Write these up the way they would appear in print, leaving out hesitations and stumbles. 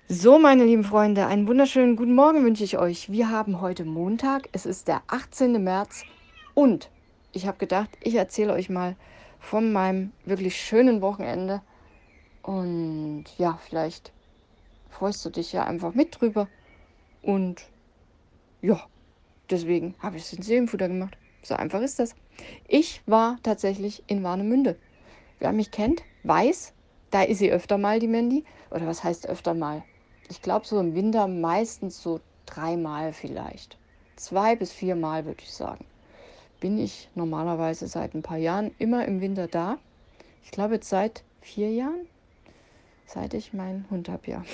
So, meine lieben Freunde, einen wunderschönen guten Morgen wünsche ich euch. Wir haben heute Montag, es ist der 18. März und ich habe gedacht, ich erzähle euch mal von meinem wirklich schönen Wochenende und ja, vielleicht freust du dich ja einfach mit drüber und ja, deswegen habe ich es in Seelenfutter gemacht. So einfach ist das. Ich war tatsächlich in Warnemünde. Wer mich kennt, weiß, da ist sie öfter mal, die Mandy. Oder was heißt öfter mal? Ich glaube so im Winter meistens so 3-mal vielleicht. 2 bis 4 Mal würde ich sagen. Bin ich normalerweise seit ein paar Jahren immer im Winter da. Ich glaube jetzt seit 4 Jahren, seit ich meinen Hund habe, ja.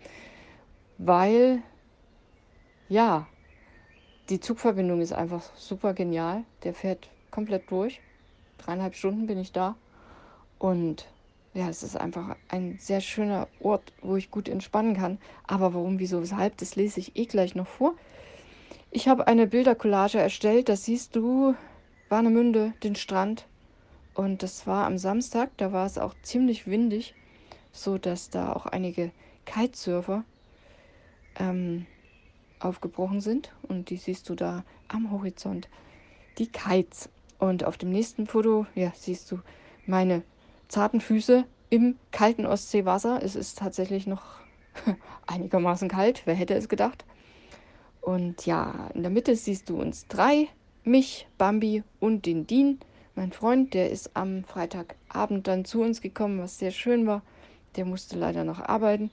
Weil, ja, die Zugverbindung ist einfach super genial. Der fährt komplett durch. 3,5 Stunden bin ich da. Und ja, es ist einfach ein sehr schöner Ort, wo ich gut entspannen kann. Aber warum, wieso, weshalb, das lese ich gleich noch vor. Ich habe eine Bildercollage erstellt, da siehst du Warnemünde, den Strand. Und das war am Samstag, da war es auch ziemlich windig, so dass da auch einige Kitesurfer aufgebrochen sind. Und die siehst du da am Horizont, die Kites. Und auf dem nächsten Foto, ja, siehst du meine zarten Füße im kalten Ostseewasser. Es ist tatsächlich noch einigermaßen kalt, wer hätte es gedacht. Und ja, in der Mitte siehst du uns drei, mich, Bambi und den Dean. Mein Freund, der ist am Freitagabend dann zu uns gekommen, was sehr schön war. Der musste leider noch arbeiten.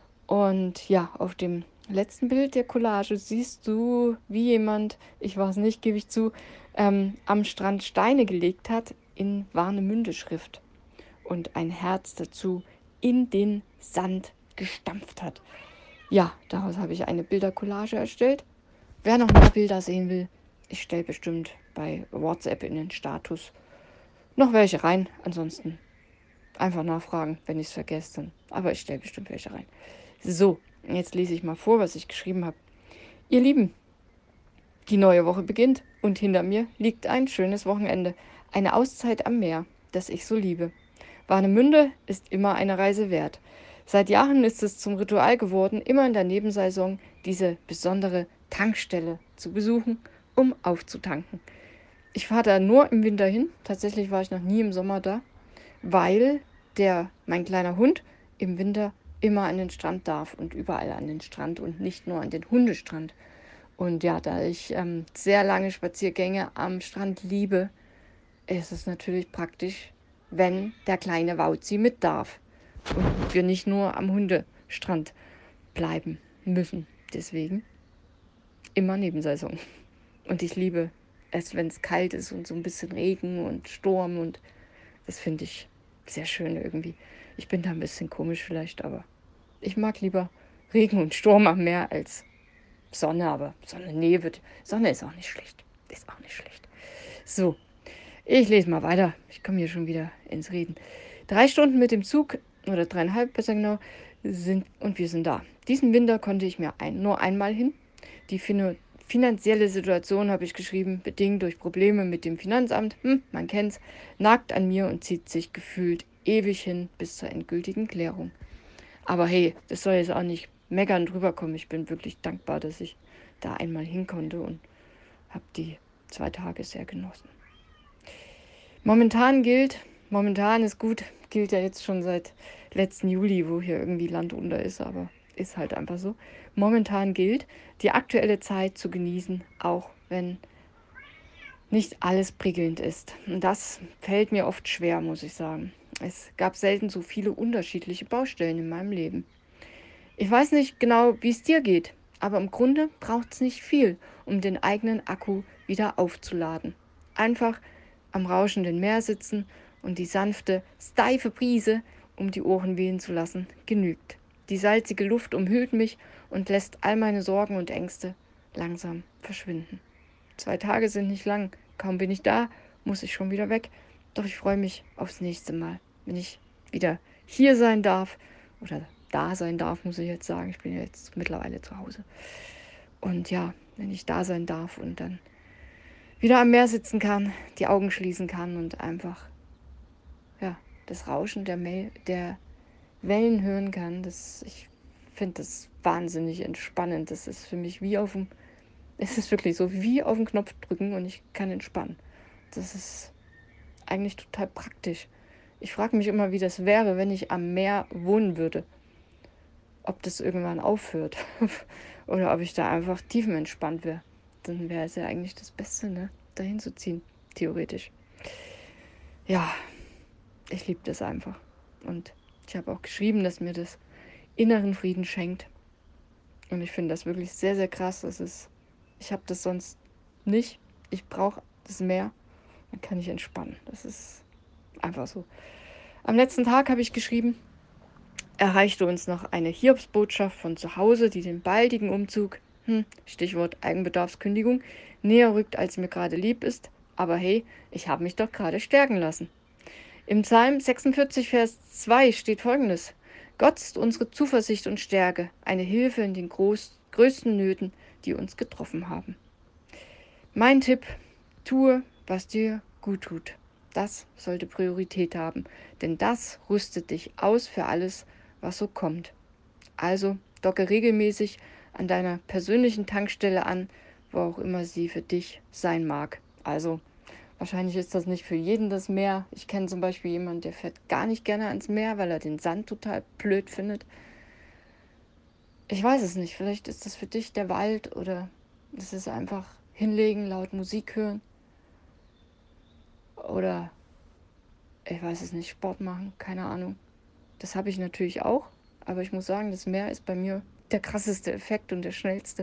Und ja, auf dem letzten Bild der Collage siehst du, wie jemand, ich war es nicht, gebe ich zu, am Strand Steine gelegt hat in Warnemünde-Schrift und ein Herz dazu in den Sand gestampft hat. Ja, daraus habe ich eine Bildercollage erstellt. Wer noch mehr Bilder sehen will, ich stelle bestimmt bei WhatsApp in den Status noch welche rein. Ansonsten einfach nachfragen, wenn ich es vergesse. Dann. Aber ich stelle bestimmt welche rein. So, jetzt lese ich mal vor, was ich geschrieben habe. Ihr Lieben, die neue Woche beginnt und hinter mir liegt ein schönes Wochenende. Eine Auszeit am Meer, das ich so liebe. Warnemünde ist immer eine Reise wert. Seit Jahren ist es zum Ritual geworden, immer in der Nebensaison diese besondere Tankstelle zu besuchen, um aufzutanken. Ich fahre da nur im Winter hin. Tatsächlich war ich noch nie im Sommer da, weil mein kleiner Hund im Winter immer an den Strand darf und überall an den Strand und nicht nur an den Hundestrand. Und ja, da ich sehr lange Spaziergänge am Strand liebe, ist es natürlich praktisch, wenn der kleine Wauzi mit darf und wir nicht nur am Hundestrand bleiben müssen. Deswegen immer Nebensaison. Und ich liebe es, wenn es kalt ist und so ein bisschen Regen und Sturm und das finde ich sehr schön irgendwie. Ich bin da ein bisschen komisch vielleicht, aber ich mag lieber Regen und Sturm am Meer als Sonne, aber Sonne ist auch nicht schlecht. Ist auch nicht schlecht. So, ich lese mal weiter. Ich komme hier schon wieder ins Reden. 3 Stunden mit dem Zug, oder 3,5 besser genau, und wir sind da. Diesen Winter konnte ich mir nur einmal hin. Die finanzielle Situation, habe ich geschrieben, bedingt durch Probleme mit dem Finanzamt, man kennt's, nagt an mir und zieht sich gefühlt ewig hin bis zur endgültigen Klärung. Aber hey, das soll jetzt auch nicht meckern drüber kommen. Ich bin wirklich dankbar, dass ich da einmal hin konnte und habe die 2 Tage sehr genossen. Momentan ist gut, gilt ja jetzt schon seit letzten Juli, wo hier irgendwie Land unter ist, aber ist halt einfach so. Momentan gilt, die aktuelle Zeit zu genießen, auch wenn nicht alles prickelnd ist. Und das fällt mir oft schwer, muss ich sagen. Es gab selten so viele unterschiedliche Baustellen in meinem Leben. Ich weiß nicht genau, wie es dir geht, aber im Grunde braucht es nicht viel, um den eigenen Akku wieder aufzuladen. Einfach am rauschenden Meer sitzen und die sanfte, steife Brise um die Ohren wehen zu lassen, genügt. Die salzige Luft umhüllt mich und lässt all meine Sorgen und Ängste langsam verschwinden. 2 Tage sind nicht lang, kaum bin ich da, muss ich schon wieder weg. Doch ich freue mich aufs nächste Mal, wenn ich wieder hier sein darf oder da sein darf, muss ich jetzt sagen. Ich bin ja jetzt mittlerweile zu Hause. Und ja, wenn ich da sein darf und dann wieder am Meer sitzen kann, die Augen schließen kann und einfach das Rauschen der Wellen hören kann, ich finde das wahnsinnig entspannend. Das ist für mich es ist wirklich so wie auf den Knopf drücken und ich kann entspannen. Das ist eigentlich total praktisch. Ich frage mich immer, wie das wäre, wenn ich am Meer wohnen würde. Ob das irgendwann aufhört oder ob ich da einfach tiefenentspannt wäre. Dann wäre es ja eigentlich das Beste, ne? Dahin zu ziehen, theoretisch. Ja, ich liebe das einfach. Und ich habe auch geschrieben, dass mir das inneren Frieden schenkt. Und ich finde das wirklich sehr, sehr krass. Ich habe das sonst nicht. Ich brauche das Meer. Dann kann ich entspannen. Das ist einfach so. Am letzten Tag habe ich geschrieben, erreichte uns noch eine Hiobsbotschaft von zu Hause, die den baldigen Umzug, Stichwort Eigenbedarfskündigung, näher rückt, als mir gerade lieb ist. Aber hey, ich habe mich doch gerade stärken lassen. Im Psalm 46, Vers 2 steht Folgendes: Gott ist unsere Zuversicht und Stärke, eine Hilfe in den größten Nöten, die uns getroffen haben. Mein Tipp: tue, was dir gut tut. Das sollte Priorität haben, denn das rüstet dich aus für alles, was so kommt. Also docke regelmäßig an deiner persönlichen Tankstelle an, wo auch immer sie für dich sein mag. Also wahrscheinlich ist das nicht für jeden das Meer. Ich kenne zum Beispiel jemanden, der fährt gar nicht gerne ans Meer, weil er den Sand total blöd findet. Ich weiß es nicht. Vielleicht ist das für dich der Wald oder es ist einfach hinlegen, laut Musik hören. Oder, ich weiß es nicht, Sport machen, keine Ahnung. Das habe ich natürlich auch, aber ich muss sagen, das Meer ist bei mir der krasseste Effekt und der schnellste.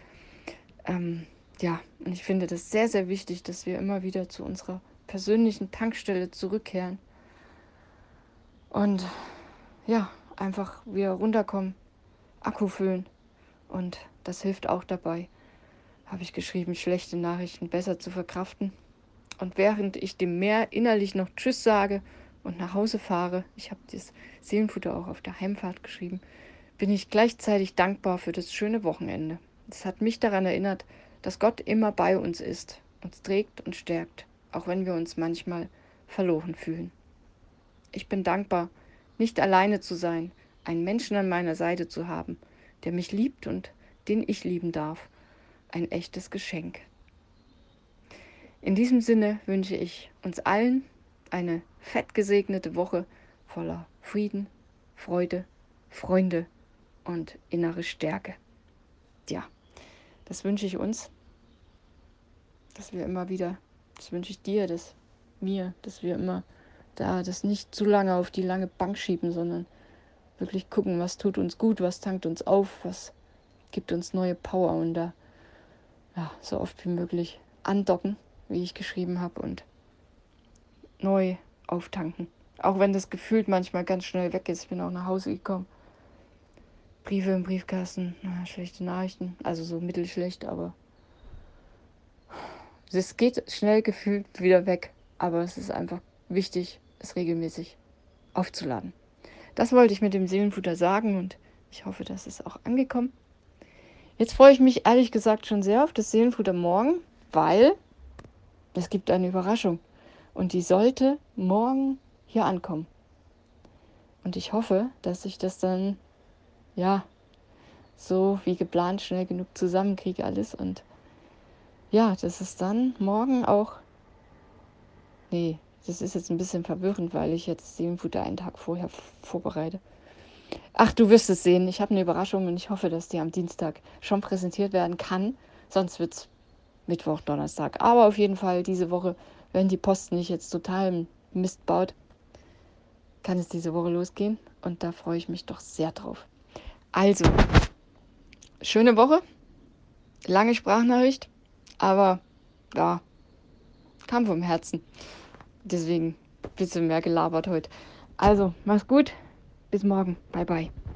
Ja, und ich finde das sehr, sehr wichtig, dass wir immer wieder zu unserer persönlichen Tankstelle zurückkehren und ja, einfach wieder runterkommen, Akku füllen. Und das hilft auch dabei, habe ich geschrieben, schlechte Nachrichten besser zu verkraften. Und während ich dem Meer innerlich noch Tschüss sage und nach Hause fahre, ich habe das Seelenfutter auch auf der Heimfahrt geschrieben, bin ich gleichzeitig dankbar für das schöne Wochenende. Es hat mich daran erinnert, dass Gott immer bei uns ist, uns trägt und stärkt, auch wenn wir uns manchmal verloren fühlen. Ich bin dankbar, nicht alleine zu sein, einen Menschen an meiner Seite zu haben, der mich liebt und den ich lieben darf. Ein echtes Geschenk. In diesem Sinne wünsche ich uns allen eine fett gesegnete Woche voller Frieden, Freude, Freunde und innere Stärke. Ja, das wünsche ich uns, dass wir immer wieder, das wünsche ich dir, dass wir immer da das nicht zu lange auf die lange Bank schieben, sondern wirklich gucken, was tut uns gut, was tankt uns auf, was gibt uns neue Power und da so oft wie möglich andocken, wie ich geschrieben habe, und neu auftanken. Auch wenn das gefühlt manchmal ganz schnell weg ist. Ich bin auch nach Hause gekommen. Briefe im Briefkasten, schlechte Nachrichten, also so mittelschlecht, aber es geht schnell gefühlt wieder weg. Aber es ist einfach wichtig, es regelmäßig aufzuladen. Das wollte ich mit dem Seelenfutter sagen und ich hoffe, das ist auch angekommen. Jetzt freue ich mich ehrlich gesagt schon sehr auf das Seelenfutter morgen, weil es gibt eine Überraschung und die sollte morgen hier ankommen. Und ich hoffe, dass ich das dann, so wie geplant schnell genug zusammenkriege alles und dass es dann morgen auch, das ist jetzt ein bisschen verwirrend, weil ich jetzt Seelenfutter einen Tag vorher vorbereite. Ach, du wirst es sehen. Ich habe eine Überraschung und ich hoffe, dass die am Dienstag schon präsentiert werden kann. Sonst wird es Mittwoch, Donnerstag. Aber auf jeden Fall diese Woche, wenn die Post nicht jetzt total Mist baut, kann es diese Woche losgehen. Und da freue ich mich doch sehr drauf. Also, schöne Woche. Lange Sprachnachricht. Aber, kam vom Herzen. Deswegen ein bisschen mehr gelabert heute. Also, mach's gut. Bis morgen. Bye, bye.